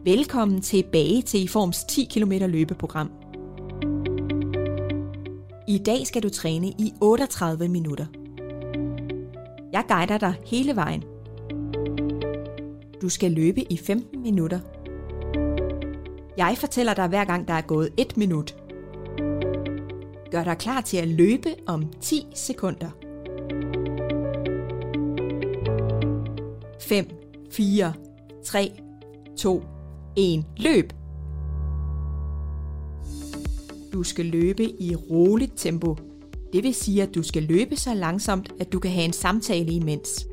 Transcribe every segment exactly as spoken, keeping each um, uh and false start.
Velkommen tilbage til iForms ti kilometer løbeprogram. I dag skal du træne i otteogtredive minutter. Jeg guider dig hele vejen. Du skal løbe i femten minutter. Jeg fortæller dig hver gang der er gået et minut. Gør dig klar til at løbe om ti sekunder. fem, fire, tre, to, et. Løb! Du skal løbe i roligt tempo. Det vil sige, at du skal løbe så langsomt, at du kan have en samtale imens.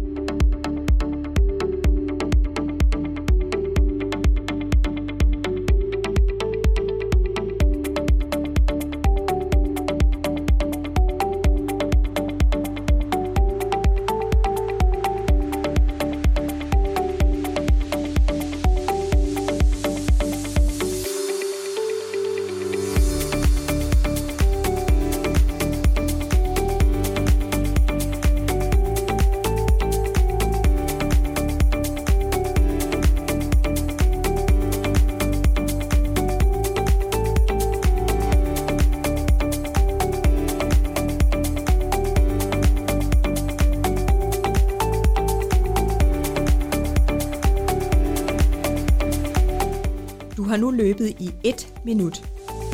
Du har nu løbet i et minut.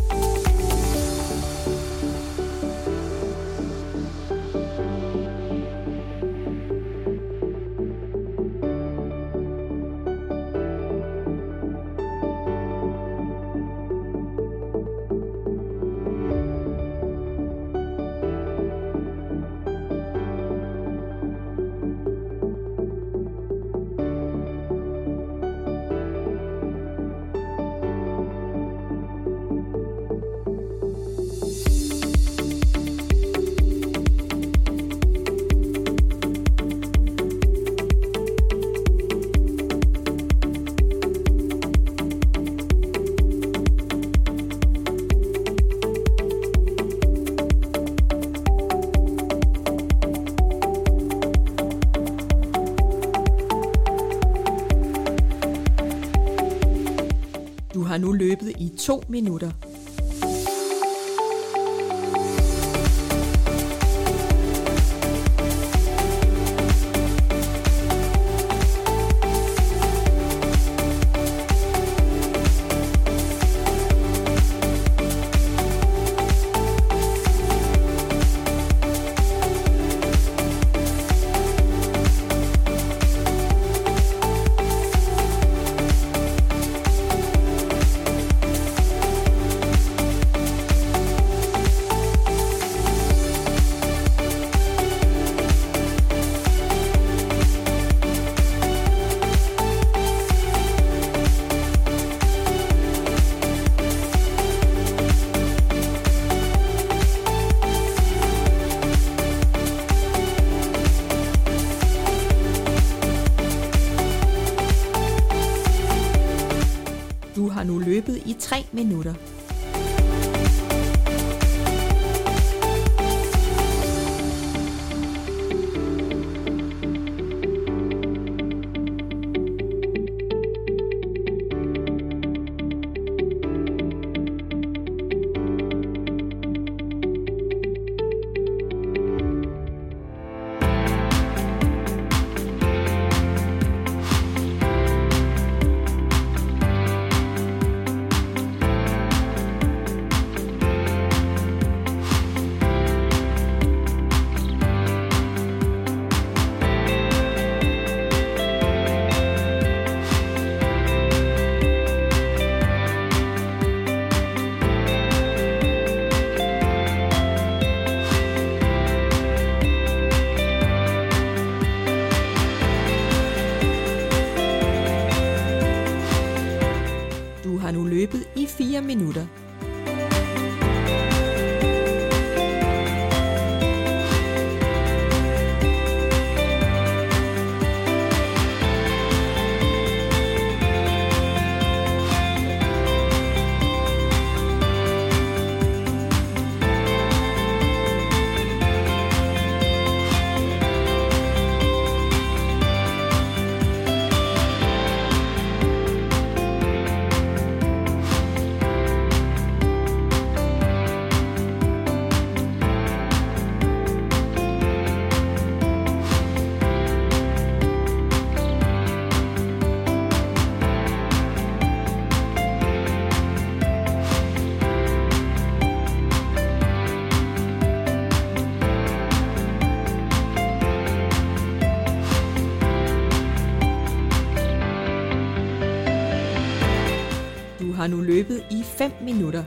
Du har nu løbet i to minutter. Du har nu løbet i tre minutter. Du har nu løbet i fire minutter. Du har nu løbet i fem minutter.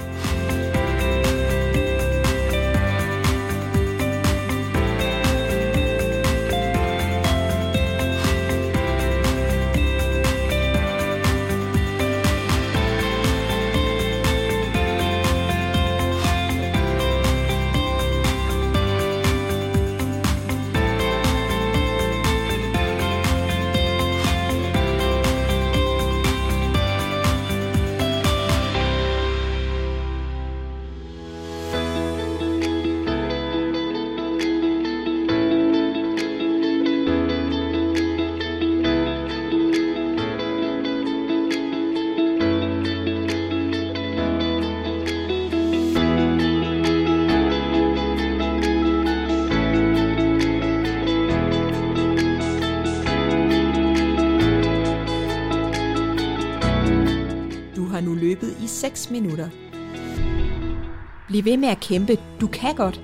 Du har nu løbet i seks minutter. Bliv ved med at kæmpe. Du kan godt.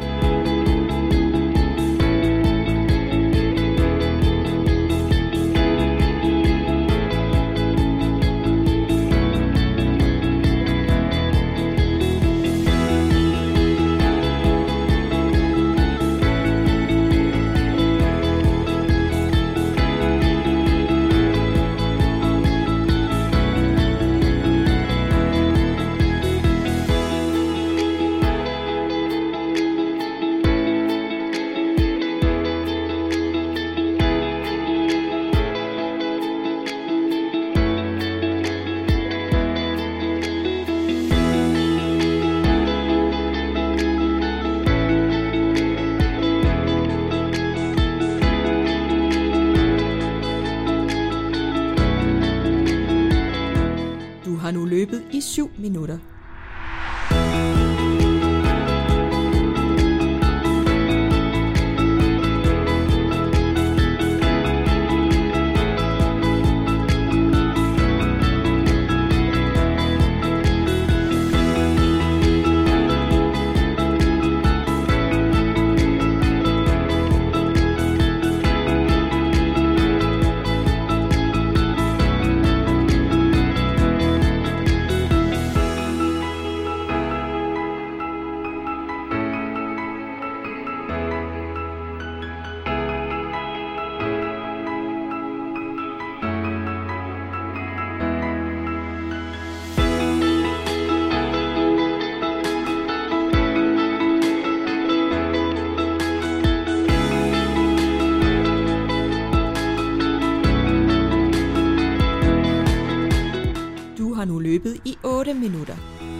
Du har nu løbet i syv minutter. Du har nu løbet i otte minutter.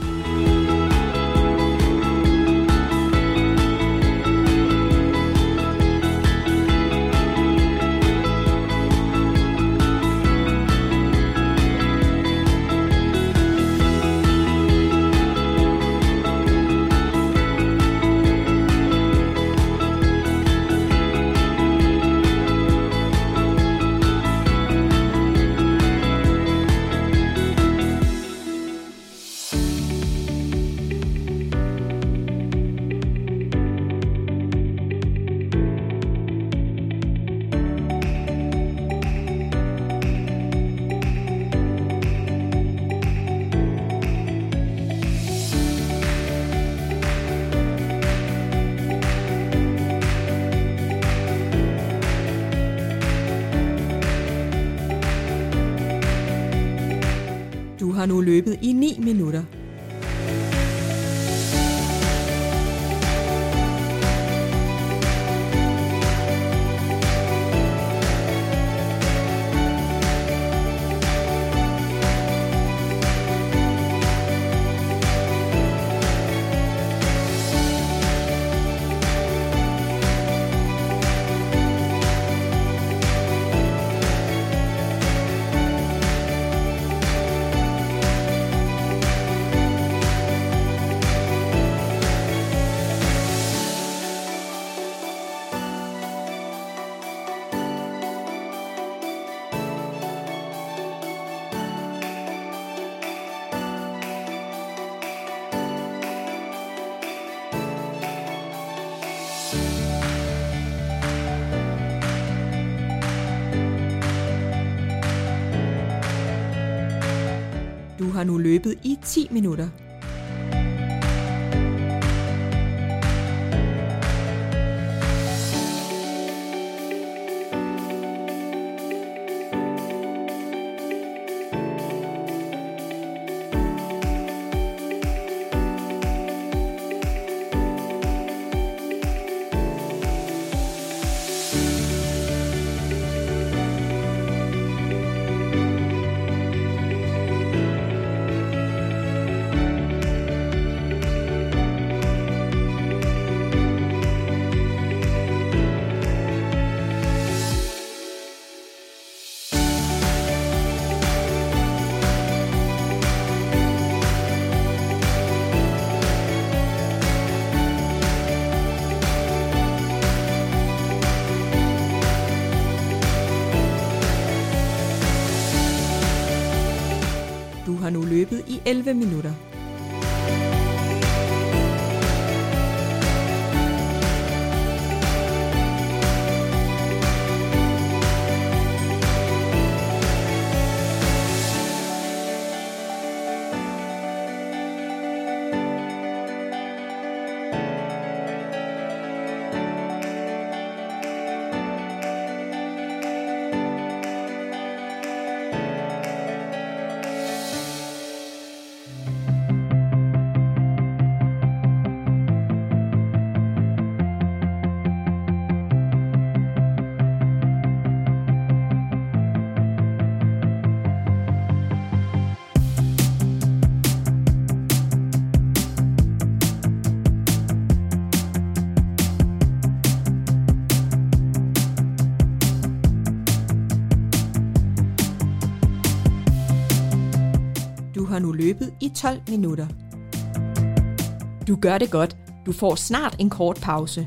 Du har nu løbet i ni minutter. Du har nu løbet i ti minutter. Du har nu løbet i elleve minutter. Du har nu løbet i tolv minutter. Du gør det godt. Du får snart en kort pause.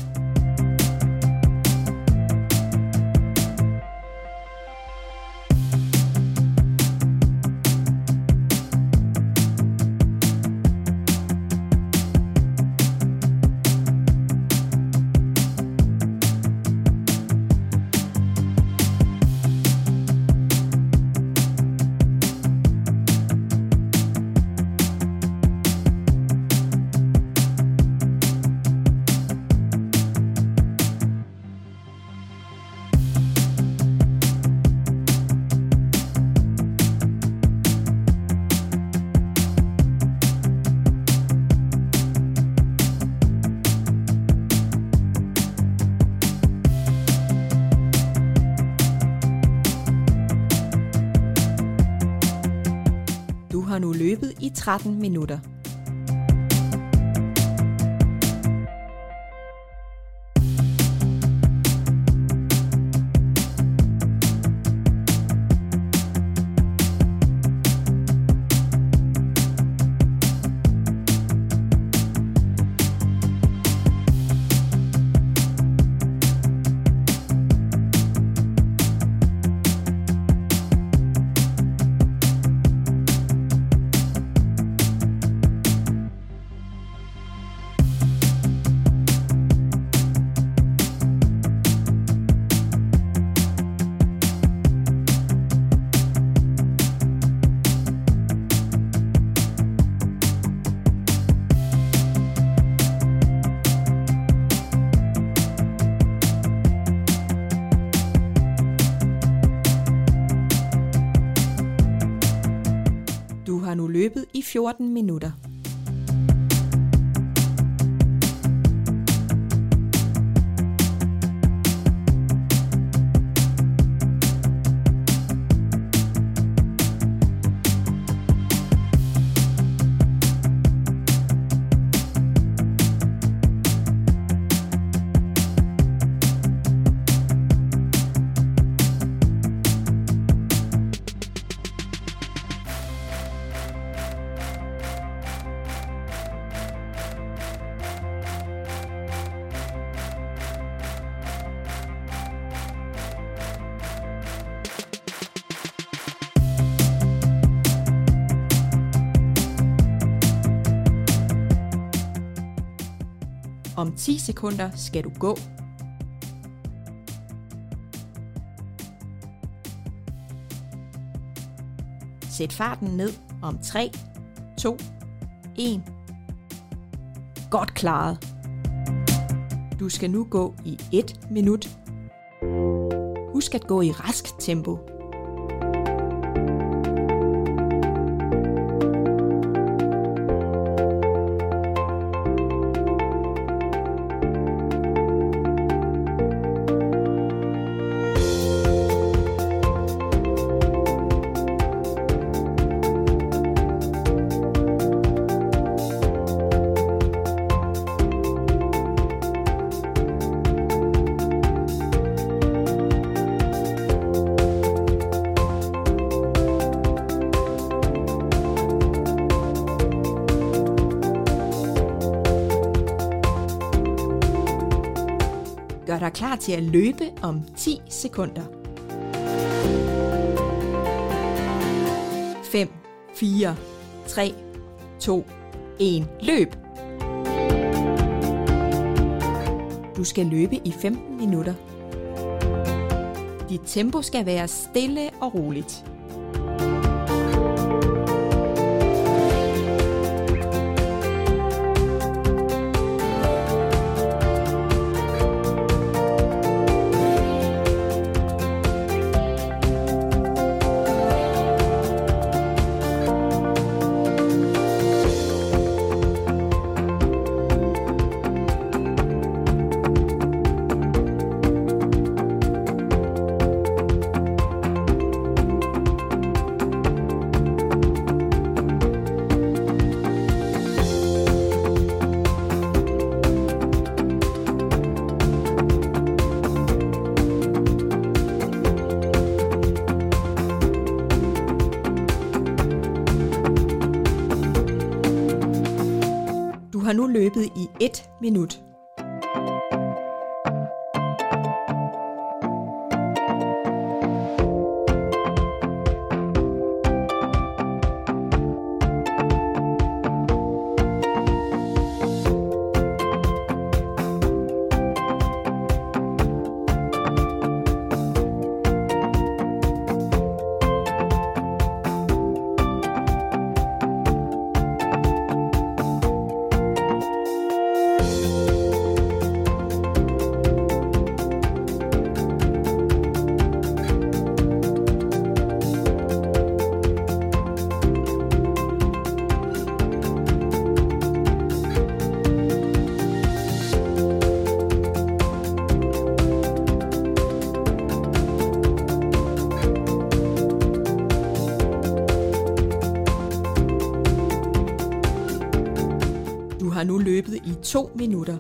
Du har nu løbet i tretten minutter. Du har nu løbet i fjorten minutter. Om ti sekunder skal du gå. Sæt farten ned om tre, to, et. Godt klaret. Du skal nu gå i et minut. Husk at gå i rask tempo. Gør dig klar til at løbe om ti sekunder. fem, fire, tre, to, et. Løb! Du skal løbe i femten minutter. Dit tempo skal være stille og roligt. Du har nu løbet i et minut. Du har nu løbet i to minutter.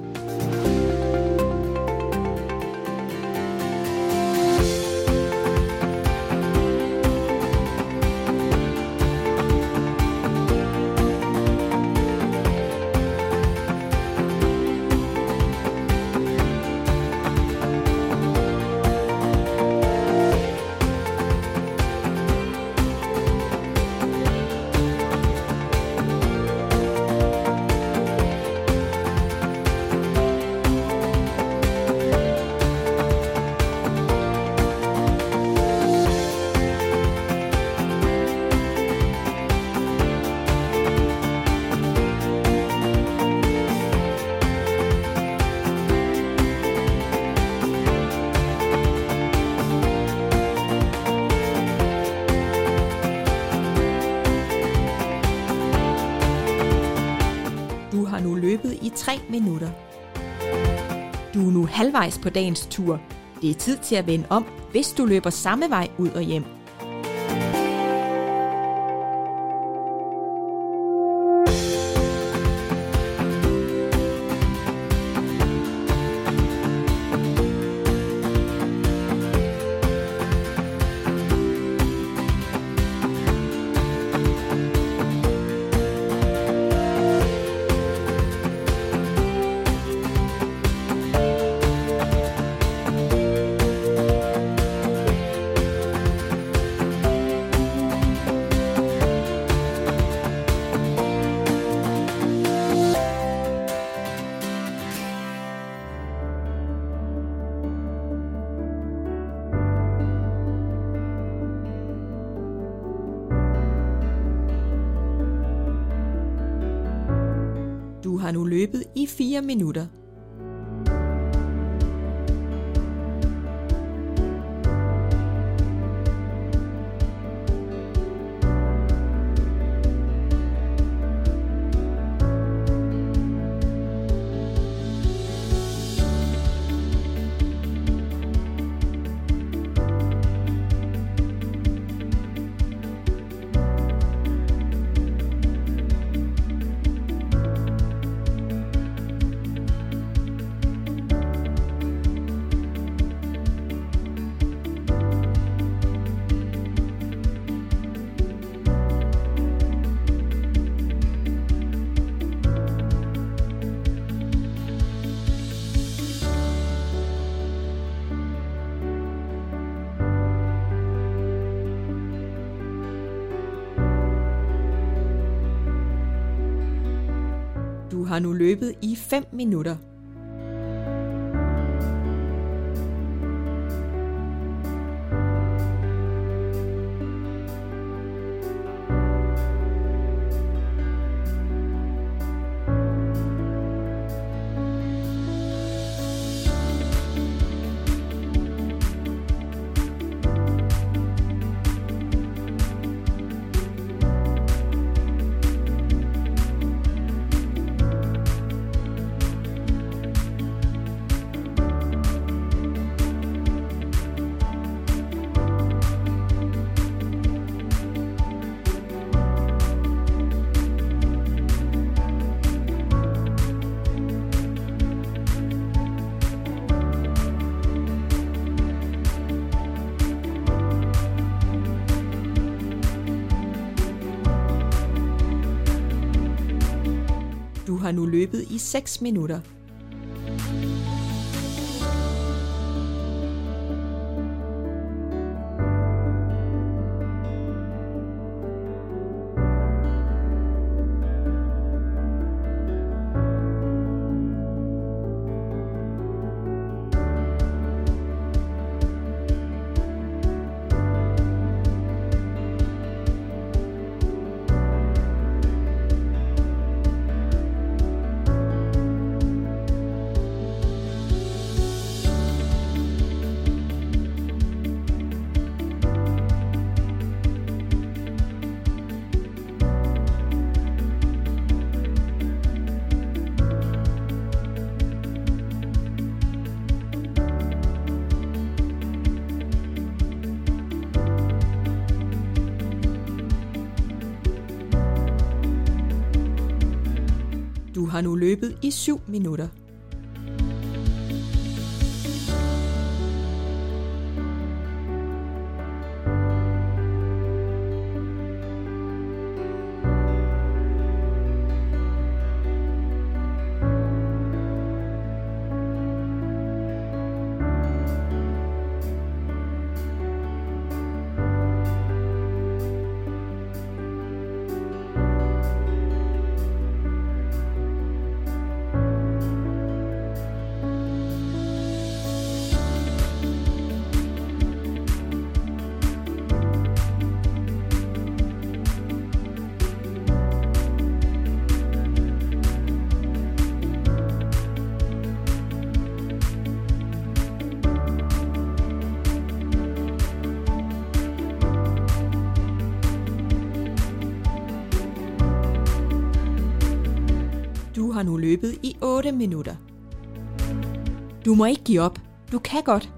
Du har nu løbet i tre minutter. Du er nu halvvejs på dagens tur. Det er tid til at vende om, hvis du løber samme vej ud og hjem. har nu løbet i fire minutter. Du har nu løbet i fem minutter. Du har nu løbet i seks minutter. Du har nu løbet i syv minutter. Du har nu løbet i otte minutter. Du må ikke give op. Du kan godt.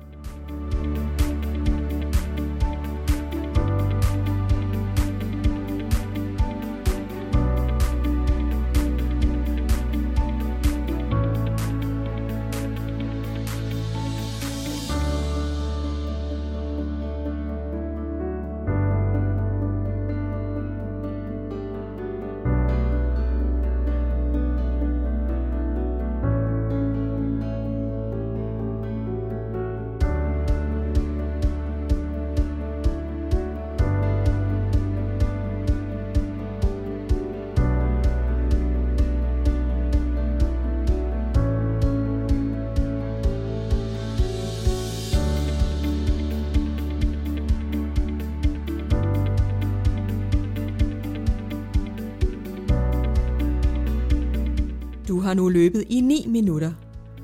har nu løbet i ni minutter.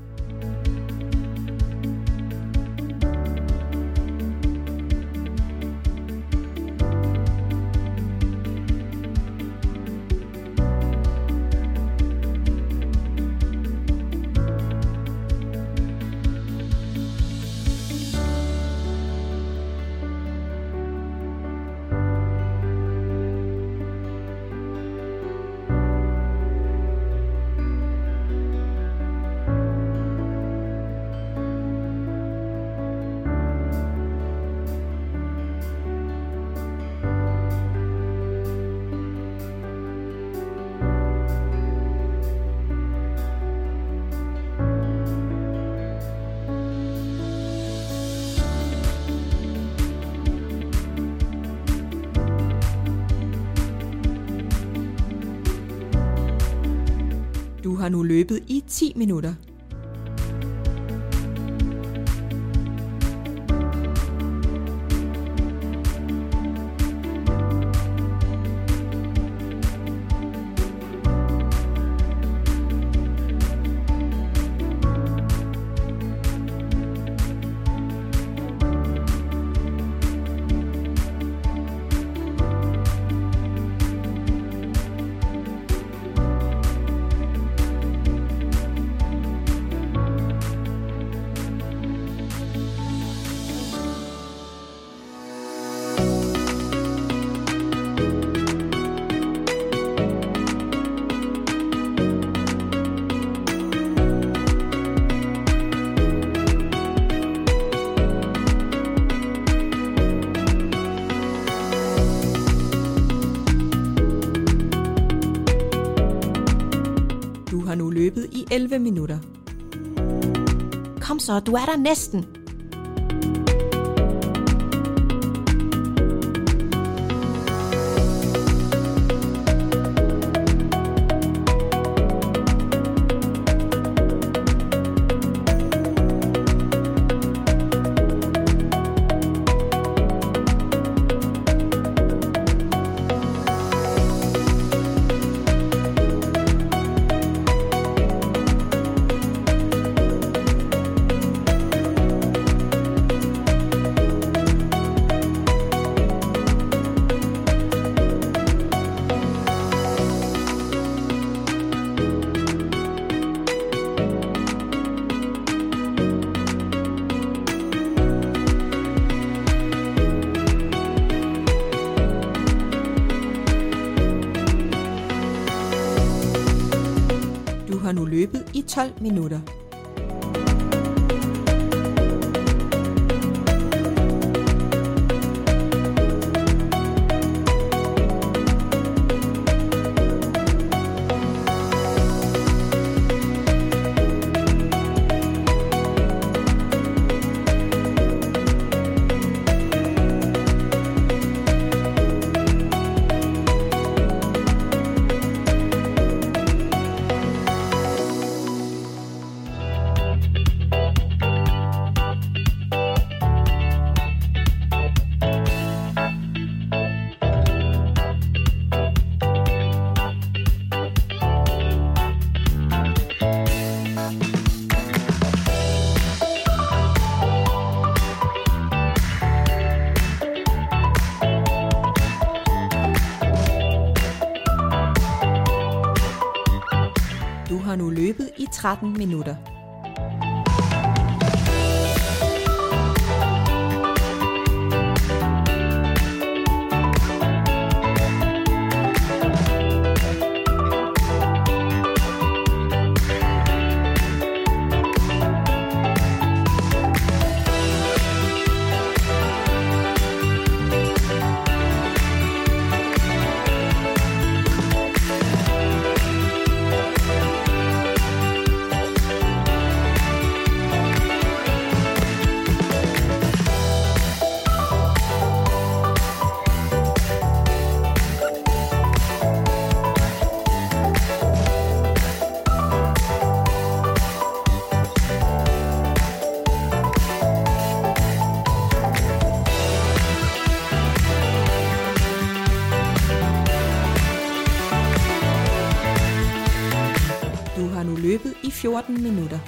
Du har nu løbet i ti minutter. Du har nu løbet i elleve minutter. Kom så, du er der næsten. Du har nu løbet i tolv minutter. Du har nu løbet i tretten minutter. fjorten minutter.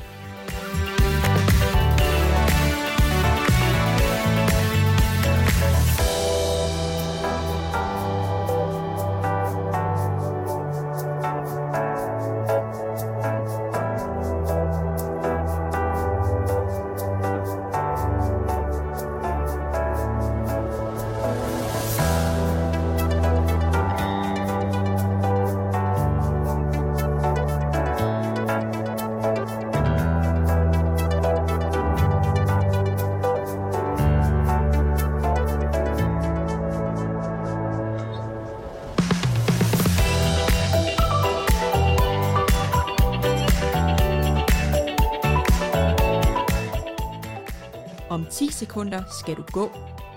Om ti sekunder skal du gå.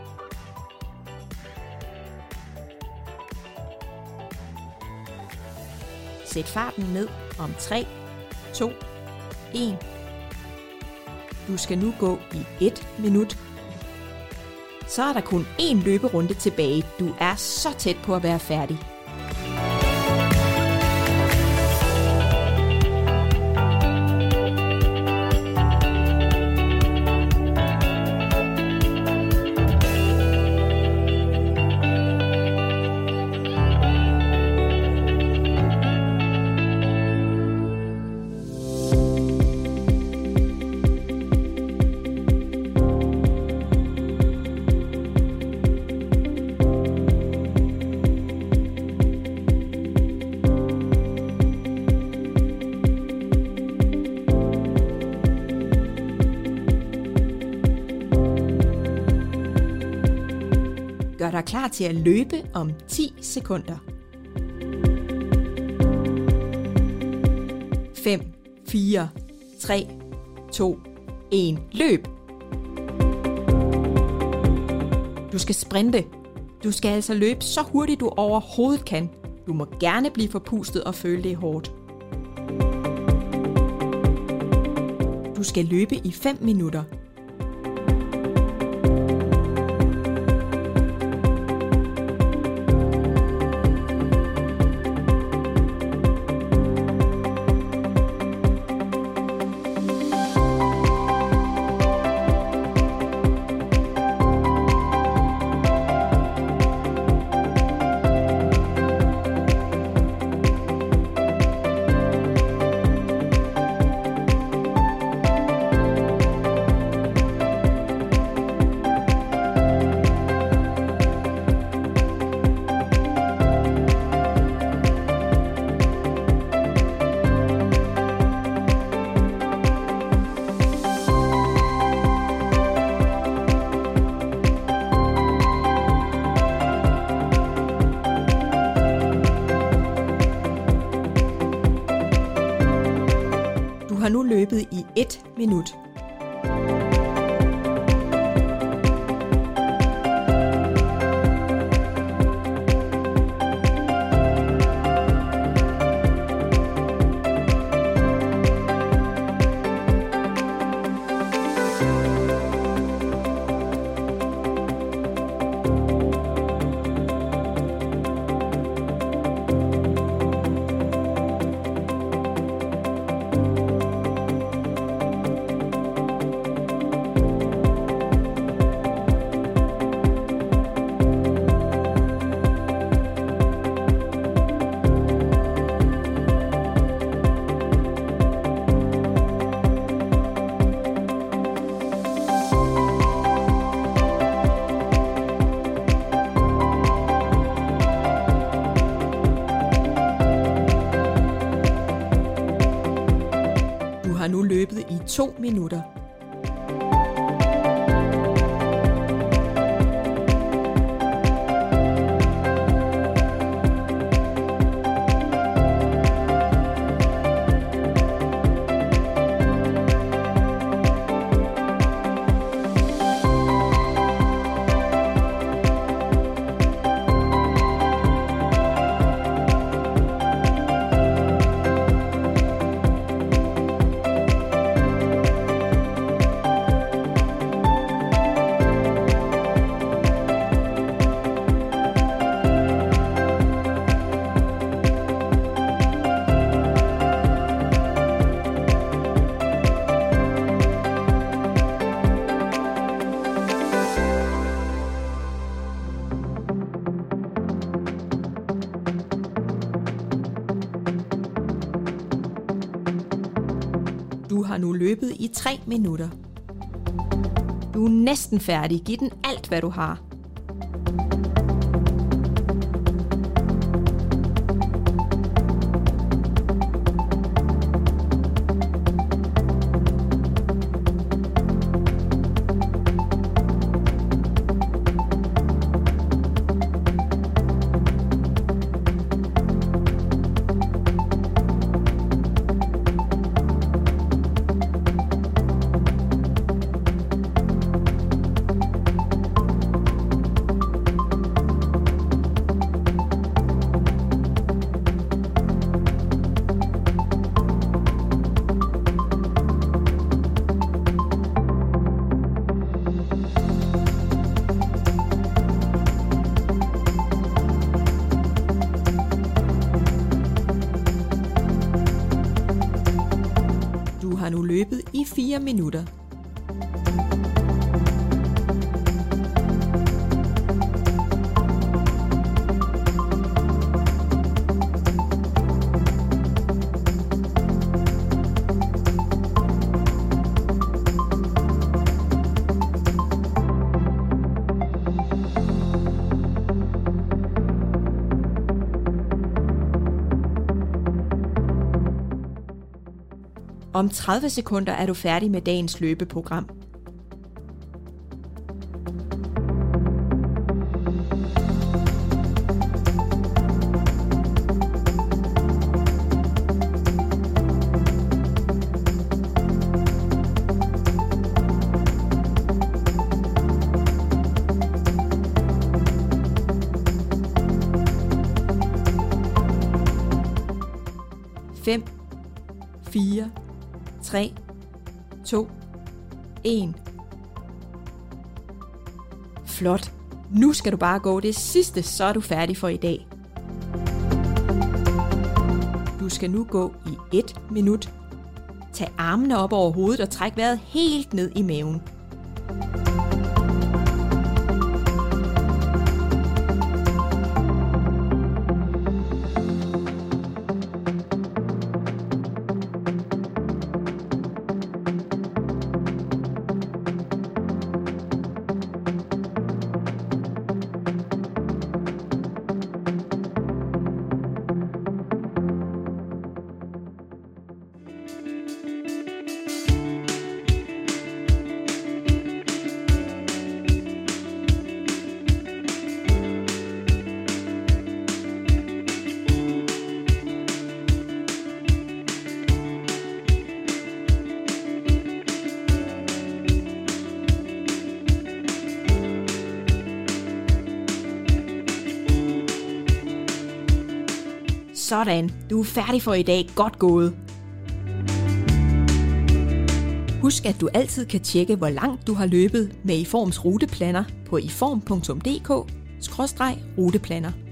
Sæt farten ned om tre, to, et. Du skal nu gå i et minut. Så er der kun én løberunde tilbage. Du er så tæt på at være færdig. Gør dig klar til at løbe om ti sekunder. fem, fire, tre, to, et. Løb! Du skal sprinte. Du skal altså løbe så hurtigt du overhovedet kan. Du må gerne blive forpustet og føle det hårdt. Du skal løbe i fem minutter. Du har nu løbet i et minut. Du har nu løbet i to minutter. har nu løbet i tre minutter. Du er næsten færdig. Giv den alt, hvad du har. Du har nu løbet i fire minutter. Om tredive sekunder er du færdig med dagens løbeprogram. fem, fire, tre, to, en. Flot. Nu skal du bare gå det sidste, så er du færdig for i dag. Du skal nu gå i et minut. Tag armene op over hovedet og træk vejret helt ned i maven. Sådan, du er færdig for i dag. Godt gået. Husk, at du altid kan tjekke, hvor langt du har løbet med iForms ruteplaner på iform punktum d k skråstreg ruteplaner.